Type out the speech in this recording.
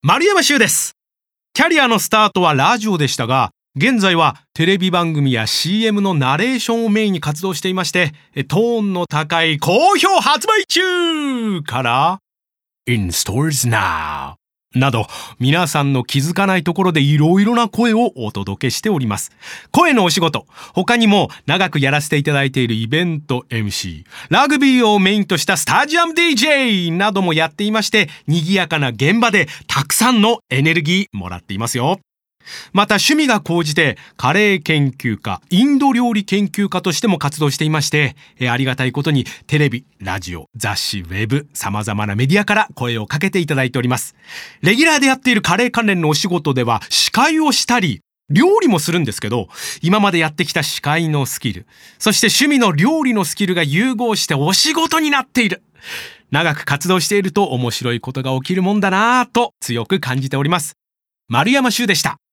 丸山修です。キャリアのスタートはラジオでしたが、現在はテレビ番組や CM のナレーションをメインに活動していまして、トーンの高い好評発売中からIn Stores Now など、皆さんの気づかないところでいろいろな声をお届けしております。声のお仕事、他にも長くやらせていただいているイベント MC、ラグビーをメインとしたスタジアム DJ などもやっていまして、賑やかな現場でたくさんのエネルギーもらっていますよ。また趣味が高じてカレー研究家、インド料理研究家としても活動していまして、ありがたいことにテレビ、ラジオ、雑誌、ウェブ、様々なメディアから声をかけていただいております。レギュラーでやっているカレー関連のお仕事では司会をしたり、料理もするんですけど、今までやってきた司会のスキル、そして趣味の料理のスキルが融合してお仕事になっている。長く活動していると面白いことが起きるもんだなぁと強く感じております。丸山修でした。